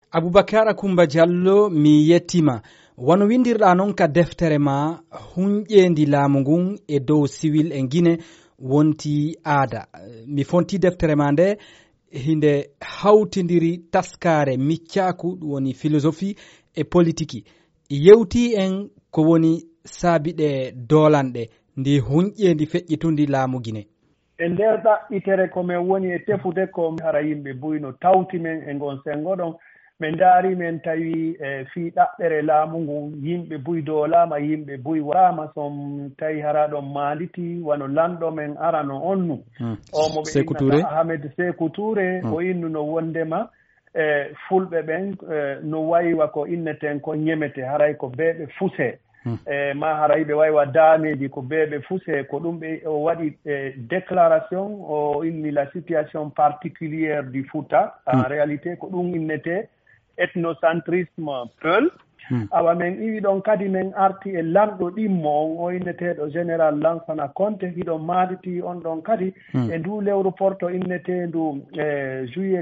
Aboubacara Coumba Diallo mi yettima. Wano windirɗa noon ka deftere ma hunƴendi laamu ngun e dow civil e Guinée wonti aada. Mi fonti deftere ma nde hinde hawtidiri taskare miccaku ɗum woni philosophie e politique. Yewti en ko woni saabiɗe dolanɗe ndi hunƴendi feƴƴitundi laamu Guinée. E nder ɗaɓɓitere ko min woni e tefude ko hara yimɓe buyno tawti men e ngon sengo ɗon min ndaari men tawi fii ɗaɓɓere laamu ngun yimɓe buy doolama yimɓe buy warama som tawi hara ɗon maanditi wano lanɗo men arano on nu o mo ɓe innata Ahmed Sékou Touré o innuno wondema fulɓe ɓen no waywa ko inneten ko ñemete haray ko beeɓe fuse ma haray ɓe waywa daameji ko beeɓe fuse ko ɗum ɓe o waɗi déclaration o inni la situation particulière du Fouta en réalité ko ɗum innete ethnocentrisme peul awa men iwi ɗon kadi men arti e lamɗo ɗimmo on o inneteɗo général Lansana Conté hiɗon maaditi on ɗon kadi e ndu lewru porto innetendu juillet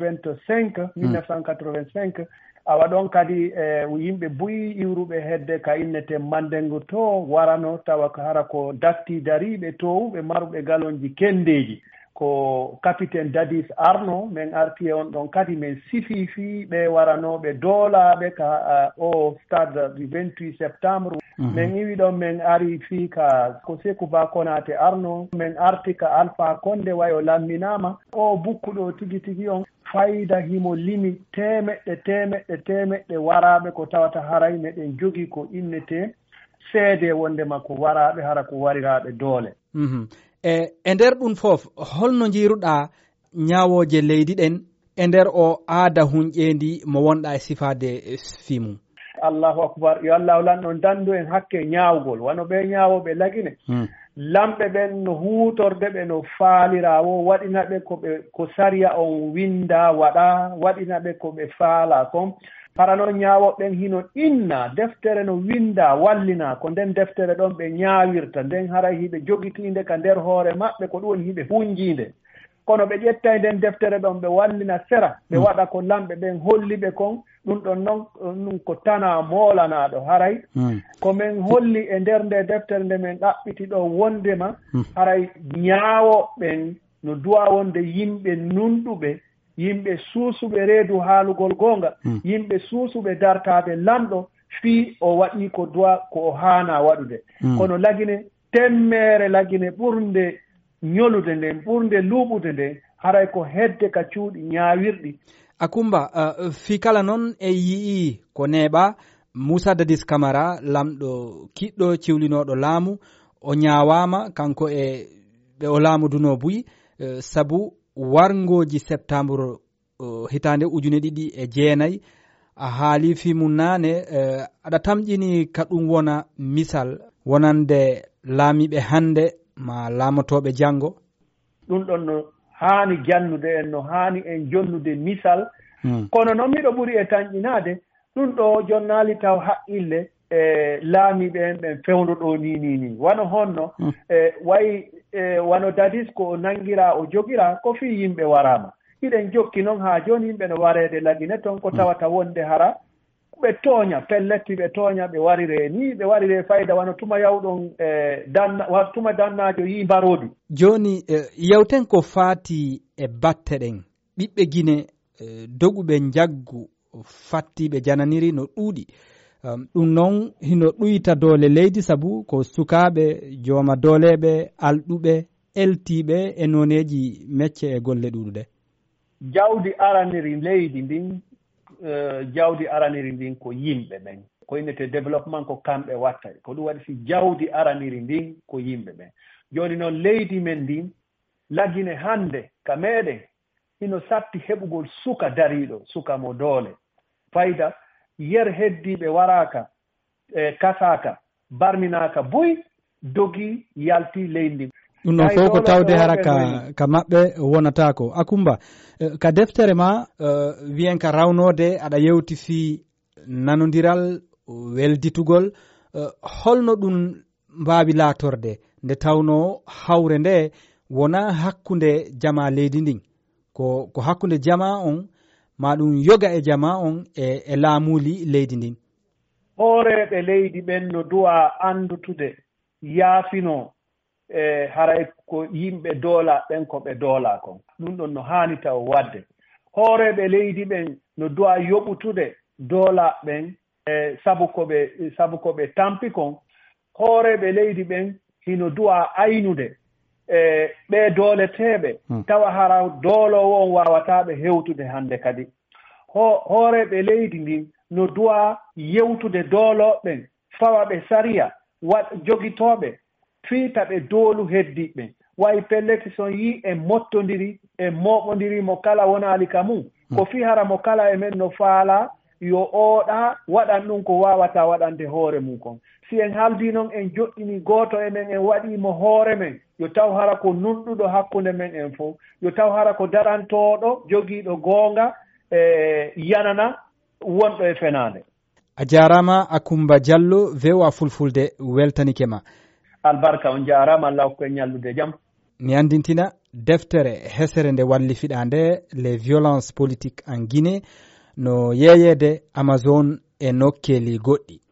1985 awa ɗon kadi yimɓe buyi iwruɓe hedde ka innete Mandengo to warano tawa ko hara ko datti dariɓe towuɓe maruɓe galonji kendeji ko capitaine Dadis Arno min arti e on ɗon kadi min sififi ɓe waranoɓe doolaɓe ka o stade du 28 septembre min iwi ɗon min ari fii ka ko Sékou Ba Konaté Arno min arti ka Alpha Condé wayo lamminama o bukkuɗo tigi tigi on fayda himo limi temeɗɗe waraɓe ko tawata haray meɗen jogii ko innete seede wondema ko waraɓe hara ko wariraɓe doole e nder ɗum fof holno jiruɗa ñawoje leydi ɗen e nder o aada hunƴendi mo wonɗa e sifade fimum. Allahu akbar yo Allah lanɗon dandu en hakke ñawgol wano ɓe ñawoɓe lagine lamɓe ɓen no hutorde ɓe no faalirawo waɗina ɓe ko sariya on winda waɗa waɗina ɓe ko ɓe faala kon para noon ñaawoɓen hino inna deftere no winda wallina ko nden deftere ɗon ɓe ñaawirta nden haray hiɓe jogitinde ka nder hoore maɓɓe ko ɗum woni hiɓe hunjiinde kono ɓe ƴetta nden deftere ɗon ɓe wallina sera ɓe waɗa ko lamɓe ɓen holliɓe kon ɗum ɗon noon ɗum ko tana moolanaɗo haray ko min holli e nder nde deftere nde min ɗaɓɓiti ɗo wondema haray ñaawoɓen no duwa wonde yimɓe nunɗuɓe yimɓe suusuɓe reedu haalugol goonga yimɓe suusuɓe dartaade lamɗo fii o waɗii ko duwa ko o haana waɗude kono lagine temmere lagine ɓurde ñolude nden ɓurde luuɓude nden haray ko hedde ka cuuɗi ñaawirɗi. Akumba fii kala noon e yii ko neeɓa Moussa Dadis Camara lamɗo kiɗɗo ciwlinooɗo laamu o ñaawaama kanko e ɓe o laamuduno buyi sabu warngoji septembre hitande 2009 a haali fimum nane aɗa tamƴini ka ɗum wona misal wonande laamiɓe hande ma laamotoɓe janggo ɗum ɗon no haani jannude en no haani en jonnude misal kono noon miɗo ɓuri e tanƴinade ɗum ɗo jonnali taw haqqille e laamiɓe en ɓen fewndo ɗo ni wano honno wayi wano Dadis ko nangira o jogira ko fii yimɓe warama hiɗen jokki noon haa joni yimɓe no wareede lagine toon ko tawata wonde hara ɓe tooña pelletti ɓe tooña ɓe warire ni ɓe warire fayda wano tuma yawɗon tuma dannajo yi mbarodu joni yewten ko faati e batte ɗen ɓiɓɓe Guinée doguɓe jaggu fattiɓe jananiri no ɗuuɗi ɗum noon hino ɗuyta doole leydi sabu ko sukaɓe jooma dooleɓe alɗuɓe eltiɓe e noneji mecce e golle ɗuɗuɗe jawdi araniri leydi ndin jawdi araniri ndin ko yimɓe ɓen ko innete développement ko kamɓe watta ko ɗum waɗi si jawdi araniri ndin ko yimɓe ɓen joni noon leydi men ndin lagine hande ka meɗen hino satti heɓugol suka dariɗo suka mo doole fayda yer heddiɓe waraka kasaka barminaka boy dogi yalti leydi ɗum noon fof ko tawde hara ka maɓɓe wonatako Akumba ka deftere ma wiyen ka rawnode aɗa yewti fi nanodiral welditugol holno ɗum mbawi laatorde nde tawno hawre nde wona hakkunde jama leydi ndin ko hakkunde jama on ma ɗum yoga e jama on e laamuli leydi ndin? Hooreɓe leydi ɓen no duwa andutude yaafino haray ko yimɓe doola ɓen ko ɓe doola kon. Ɗum ɗon no haanita o wadde. Hooreɓe leydi ɓen no duwa yoɓutude doola ɓen sabu ko ɓe tampi kon. Hooreɓe leydi ɓen hino duwa aynude ɓe dooleteeɓe tawa hara doolowo on wawataɓe hewtude hannde kadi. Hooreɓe leydi ndin no duwa yewtude dooloɓen fawa ɓe sariya jogitooɓe fiita ɓe doolu heddiɓe. Wayi pelleti son yi e mottondiri e mooɓondiri mo kala wonaali ka mum ko fi hara mo kala e men no faala yo ooɗa waɗan ɗum ko wawata waɗande hoore mum kon. Si en haldi noon en joɗɗini gooto e men en waɗimo hoore men yo taw hara ko nunɗuɗo hakkunde men en fof yo taw hara ko darantooɗo jogiiɗo goonga yanana wonɗo e fenaande. A jarama Akumba Diallo VOA Fulfulde weltanike ma. Albarka on jarama, Allah hokku en ñallude jam. Mi andintina deftere hesere nde wallifiɗa nde les violences politiques en Guinée no yeeyede Amazon e nokkeli goɗɗi.